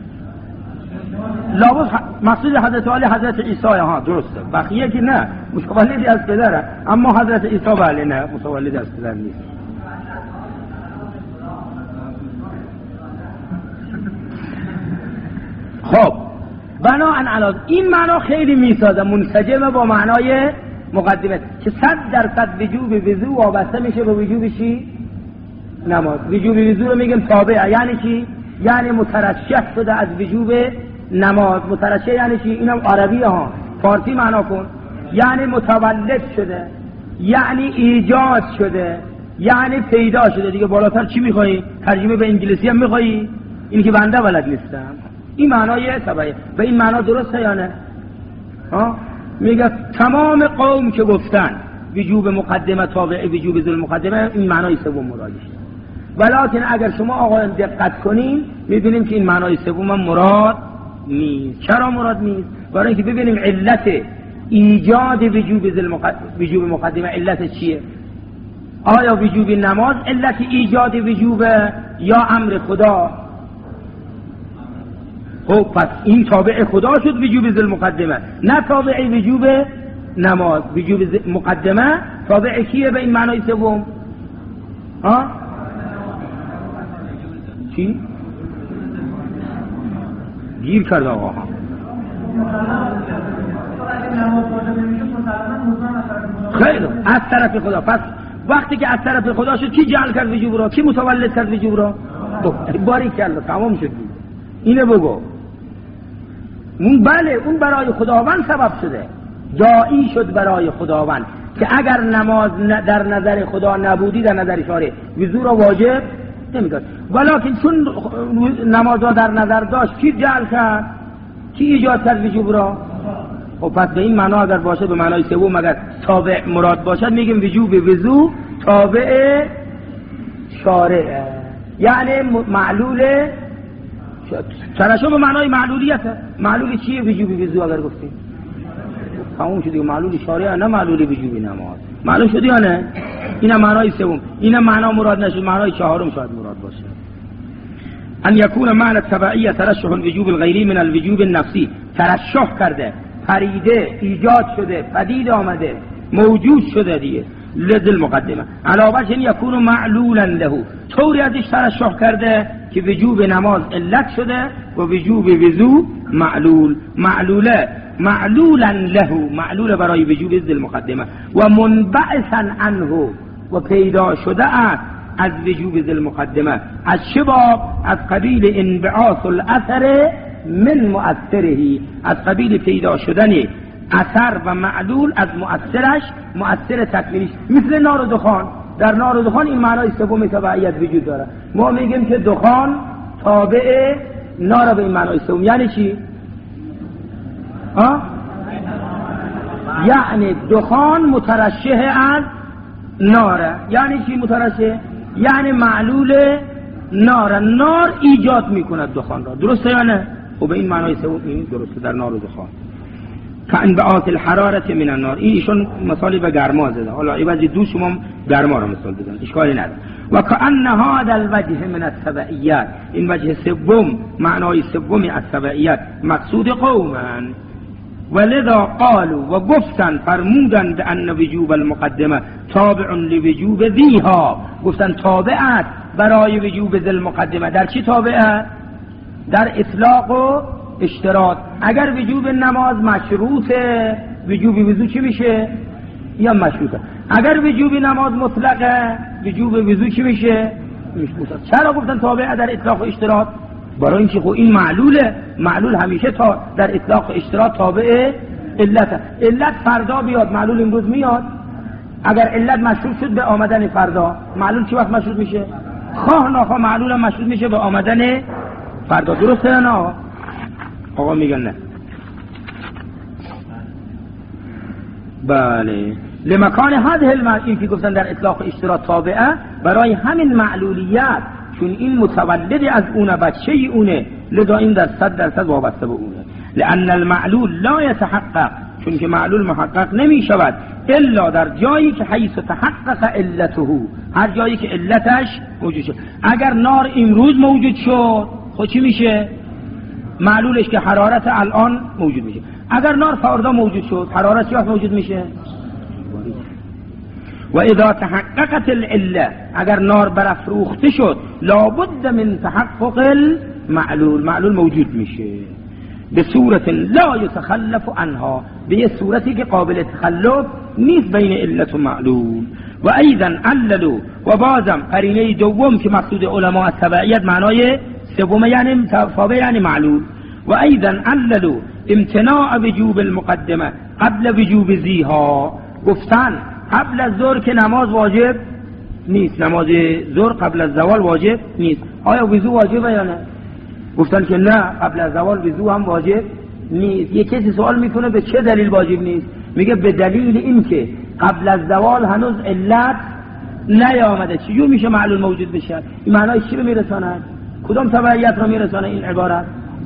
لابد مقصود حضرت علی حضرت عیسی ها درسته، بقیه که نه متولدی از پدره، اما حضرت عیسی بله نه متولدی از پدر نیست. خب بناهن علاوه این معنا خیلی میسازه، منسجمه با معنای مقدمه که صد درصد وجوب وضو وابسته میشه به وجوب چی؟ نماز. وجوب وضو رو میگیم تابع، یعنی چی؟ یعنی مترشح شده از وجوب نماز. مترشح یعنی چی؟ اینم عربی ها، فارسی معنا کن. یعنی متولد شده، یعنی ایجاد شده، یعنی پیدا شده. دیگه بالاتر چی میخوایی؟ ترجمه به انگلیسی هم میخوایی؟ این که بنده بلد نیستم. این معنای تبعیه. به این معنا درسته یا نه؟ ها؟ میگه تمام قوم که گفتن وجوب مقدمه تابع وجوب ذل مقدمه، این معنای سوم مرادش. ولکن اگر شما آقایان دقت کنین میبینیم که این معنای سوم هم مراد نیست. چرا مراد نیست؟ برای اینکه ببینیم علت ایجاد وجوب ذل مقدمه وجوب مقدمه علت چیه؟ آیا وجوب نماز علت ایجاد وجوب یا امر خدا؟ خب پس این تابع خدا شد وجوب ذل مقدمه، نه تابع وجوب نماز. وجوب مقدمه تابع کیه به این معنای سوم؟ ها؟ چی؟ گیر کرد آقا ها. خیلی از طرف خدا. پس وقتی که از طرف خدا شد کی جعل کرد وجوب را؟ کی متولد کرد وجوب را؟ باری کرد. تمام شد. اینه بگو. اون بله اون برای خداوند سبب شده، داعی شد برای خداوند که اگر نماز در نظر خدا نبودی در نظر شارع وضو را واجب نمی‌کرد. ولکن چون نماز را در نظر داشت کی جعل کرد؟ کی ایجاد کرد وجوب را؟ خب پس به این معنا اگر باشه به معنای سوم اگر تابع مراد باشد میگیم وجوب وضو تابع شارع، یعنی معلول ترشح به معنای معلولیت. معلول چیه وجوب وضو اگر گفتیم؟ تموم شد. معلول شارع نه معلول وجوب نماز. معلوم شد یا نه؟ اینا معنای سوم. اینا معنا مراد نشد، معنای چهارم شاید مراد باشه. ان یکون معنی التبعیه ترشح الوجوب الغیری من الوجوب النفسی. ترشح کرده، پریده، ایجاد شده، پدید آمده، موجود شده دیگه لذل مقدمه. علاوه این یکون معلولا له، طوری ازش ترشح کرده که وجوب نماز علت شده و وجوب وضو معلول. معلوله معلولا له، معلول برای وجوب ذل مقدمه و منبعثا عنه و پیدا شده است از وجوب ذل مقدمه. از چه باب؟ از قبیل انبعاث الاثر من مؤثره، از قبیل پیدا شدن اثر و معلول از مؤثرش، مؤثر تکمیلیش. مثل نار و دخان. در نار و دخان این معنای سوم تبعیت وجود داره. ما میگیم که دخان تابع نار به این معنای سوم. یعنی چی؟ ها؟ یعنی دخان مترشح از ناره. یعنی چی مترشح؟ یعنی معلول نار. نار ایجاد میکند دخان را. درسته یا نه؟ و به این معنای سوم این درسته در نار و دخان. که انبعاث الحرارت من النار. این ایشون مثالی به گرما زده. حالا ایوازی دو شما گرما را مثال بزن، اشکالی نداره. و کأن هذا الوجه من التبعیات، این وجه سوم معنای سوم از تبعیات مقصود قومن. ولذا قالوا و گفتن فرمودن به ان وجوب المقدمه تابع لوجوب ذیها، گفتن تابع است برای وجوب ذل مقدمه. در چی تابع است؟ در اطلاق و اشتراط. اگر وجوب نماز مشروطه وجوب وضو چی میشه؟ یا مشروطه. اگر وجوب نماز مطلقه وجوب وضو چی میشه؟ مشروطه. چرا گفتن تابع در اطلاق و اشتراط؟ برای اینکه خب این معلوله. معلول همیشه تا در اطلاق و اشتراط تابع علت. علت فردا بیاد، معلول امروز میاد. اگر علت مشروط شد به آمدن فردا، معلول چی وقت مشروط میشه؟ خواه ناخواه معلول هم مشروط میشه به آمدن فردا. درسته یا نه؟ آقا میگن نه. بله لمکان هذه المعلول، این که گفتن در اطلاق اشتراط تابعه برای همین معلولیت، چون این متولد از اونه، بچه اونه، لذا این در صد درصد وابسته به اونه. لان المعلول لا يتحقق، چون که معلول محقق نمی شود الا در جایی که حیث تحقق علته، هر جایی که علتش موجود شد. اگر نار امروز موجود شد خب چی میشه؟ معلولش که حرارت الان موجود میشه. اگر نار فردا موجود شد حرارت چی وقت موجود میشه؟ و اذا تحققت العله، اگر نار برافروخته شد لابد من تحقق المعلول، معلول موجود میشه به صورت لا یتخلف عنها، به یه صورتی که قابل تخلف نیست بین علت و معلول. و ایضا عللوا، و بازم قرینه دوم که مقصود علما از تبعیت معنای سوم یعنی تابع یعنی معلول. و ایضا عللوا امتناع وجوب المقدمه قبل وجوب زیها، گفتن قبل از ظهر که نماز واجب نیست، نماز ظهر قبل از زوال واجب نیست. آیا وضو واجبه یا نه؟ گفتن که نه، قبل از زوال وضو هم واجب نیست. یک کسی سوال میکنه به چه دلیل واجب نیست؟ میگه به دلیل این که قبل از زوال هنوز علت نیامده، چجور میشه معلول موجود بشه؟ این معنای چی رو میرساند؟ کدام تبعیت رو میرسانه این عبارت؟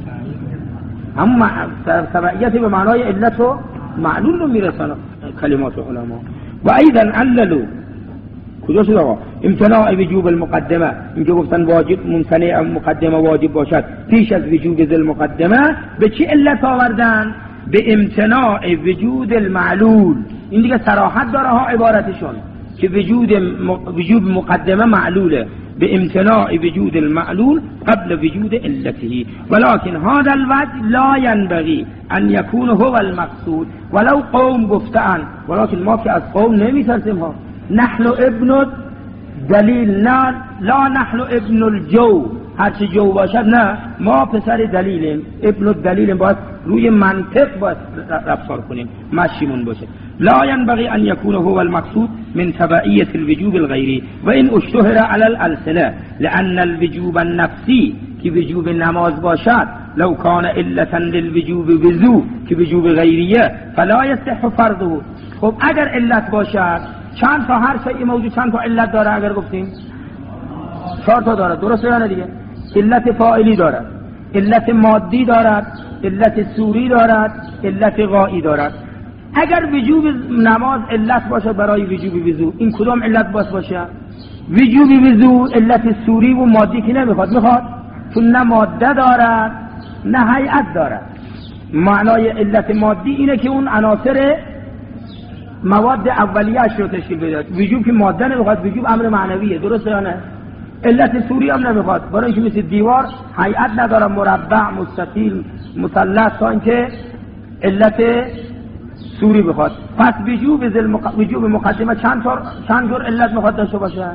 اما تبعیت به معنای علت و معلول رو میرسانه کلمات علما. و ایضا عللوا، کجا شد آقا؟ امتناع وجوب المقدمه، اینجا گفتن واجب ممتنع مقدمه واجب باشد پیش از وجوب ذل مقدمه. به چی علت آوردن؟ به امتناع وجود المعلول. این دیگه صراحت داره ها عبارتشون که وجود وجوب مقدمه معلوله، به امتناع وجود المعلول قبل وجود علته. ولكن هذا الوجه لا ينبغي ان يكون هو المقصود ولو قوم گفتن، ولكن ما که از قوم نمیترسیم ها، نحن ابن دلیل، نه لا نحن ابن الجو، هرچی جو باشد نه، ما پسر دلیلیم، ابن الدلیل باید روی منطق باید رفتار کنیم، مشیمون باشه. لا ينبغي ان يكون هو المقصود من تبعية الوجوب الغيري وان اشتهر على الألسنة، لان الوجوب النفسي که وجوب نماز باشد لو كان علة للوجوب وضو که وجوب غیریه فلا يصح فرضه. خب اگر علت باشد، چند تا هر شیء موجود چند تا علت داره؟ اگر گفتیم چهار تا داره، درسته یا نه دیگه؟ علت فاعلی دارد، علت مادی دارد، علت صوری دارد، علت غایی دارد. اگر وجوب نماز علت باشه برای وجوب وضو، این کدام علت باس باشه؟ وجوب وضو علت صوری و مادی که نمیخواد، میخواد چون نه ماده دارد نه هیئت دارد. معنای علت مادی اینه که اون عناصر مواد اولیه‌اش رو تشکیل بده. وجوب که ماده نمیخواد، وجوب امر معنویه، درسته یا نه؟ علت صوری هم نمیخواد، برای اینکه مثل دیوار هیئت نداره، مربع، مستطیل، مثلث، تا اینکه علت صوری بخواد. پس وجوب وجوب مقدمه چند طور چند جور علت میخواد داشته باشه؟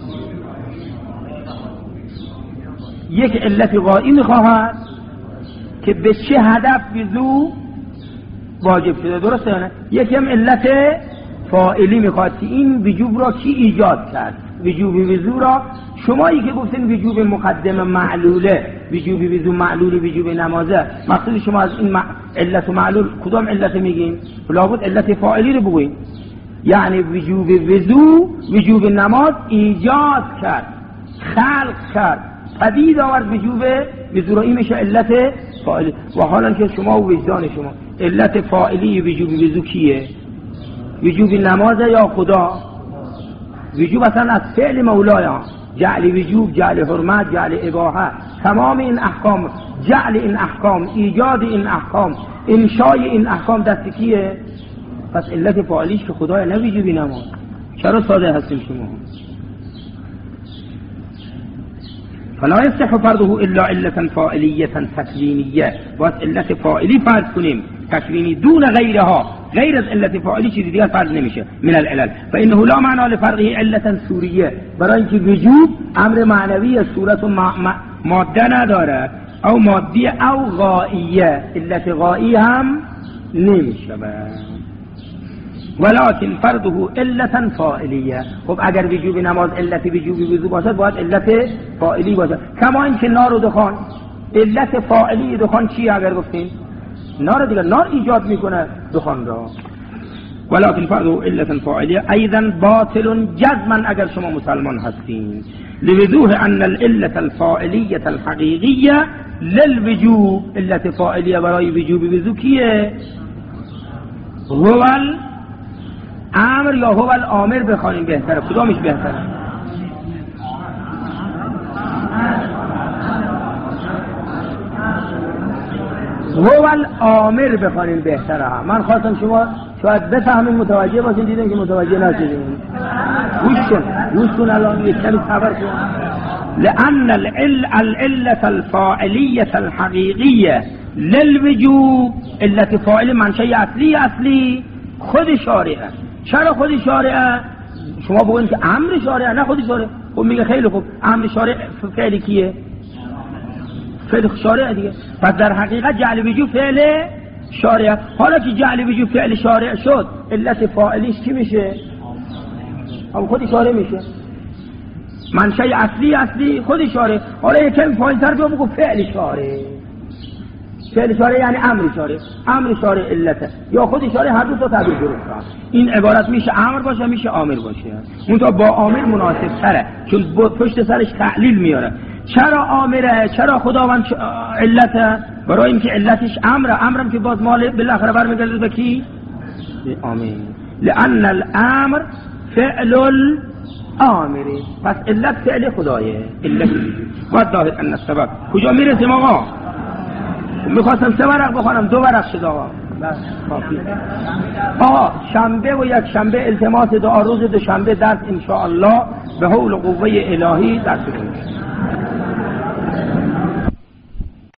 یک علت غایی میخواهد که به چه هدف وضو واجب شده، درسته یا نه؟ یکی هم علت فاعلی میخواد که این وجوب را کی ایجاد کرد، وجوب وضو را. شمایی که گفتین وجوب مقدمه معلوله، وجوب وضو معلول وجوب نمازه، مقصود شما از این علت و معلول کدام علت میگین؟ لابد علت فاعلی رو بگوین. یعنی وجوب وضو وجوب نماز ایجاد کرد، خلق کرد، پدید آورد وجوب وضو را، این میشه علت فاعلی. و حالا که شما و وجدان شما علت فاعلی وجوب وضو کیه؟ وجوب نمازه یا خدا؟ وجوب اصلا از فعل مولایا، جعل وجوب، جعل حرمت، جعل اباحه، تمام این احکام، جعل این احکام، ایجاد این احکام، انشای این احکام دست کیه؟ پس علت فاعلیش که خدای، نه وجوب نماز. چرا ساده هستیم شما؟ فلا يصح فرضه الا علة فاعلیه تکوینیه، باید علت فاعلی فرض کنیم تکوینی دون غیرها، غیر از علت فاعلی چیزی دیگر فرض نمیشه من العلل. فانه لا معنی لفرضه علة سوریه، برای اینکه وجوب امر معنوی، صورت و ماده نداره، او مادی او غائیه، علت غایی هم نمیشه. ولكن فرضه علة فاعلیه. خب اگر وجوب نماز علت وجوب وضو باشد، باید علت فاعلی باشد. کما اینکه نار و دخان، علت فاعلی دخان چیه؟ اگر گفتیم نار دیگر، نار ایجاد میکنه دخان را. ولكن فرضه علة فاعلیه ایضا باطل جزما اگر شما مسلمان هستین، لوضوح ان العلة الفاعلیه الحقیقیه للوجوب، علت فاعلیه برای وجوب وضو کیه؟ هو الامر یا هو الامر بخوانیم بهتره، کدامش بهتره؟ هو الامر بخوانیم بهتره. من خواستم شما شاید بفهمین، متوجه باشین، دیدن که متوجه نشدین. گوش کن گوش کن الان یک کمی صبر کن. لأن العل العلة الفاعلیة الحقیقیة للوجوب علت فاعل منشأ اصلی اصلی خود شارعه. چرا خود شارعه؟ شما بگوین که امر شارعه، نه خود شارعه. خب میگه خیلی خوب، امر شارع فعل کیه؟ فعل شارعه دیگه. پس در حقیقت جعل وجوب فعل شارعه. حالا که جعل وجوب فعل شارعه شد، علت فاعلیش کی میشه؟ هم خود شارع میشه. منشأ اصلی اصلی خود شارع. حالا یکم پایین‌تر بیا بگو فعل شارع. فعل شارع یعنی امر شارع. امر شارع علته یا خود شارع، هر دو تا تعبیر درست. این عبارت میشه امر باشه، میشه آمر باشه. اون تا با آمر مناسب تره، چون پشت سرش تعلیل میاره. چرا آمره؟ چرا خداوند علته؟ برای اینکه علتش امره. امرم که باز مال بالاخره برمیگرده به کی؟ به آمر. لأن الامر فعل الامر. پس علت فعل خدایه. علت ما ظاهر ان السبب. کجا میرسیم آقا؟ میخواستم سه ورق بخوانم، دو ورق شد آقا. بس کافی. آقا شنبه و یک شنبه التماس دعا، روز دوشنبه درس ان شاء الله به حول قوه الهی درس کنیم.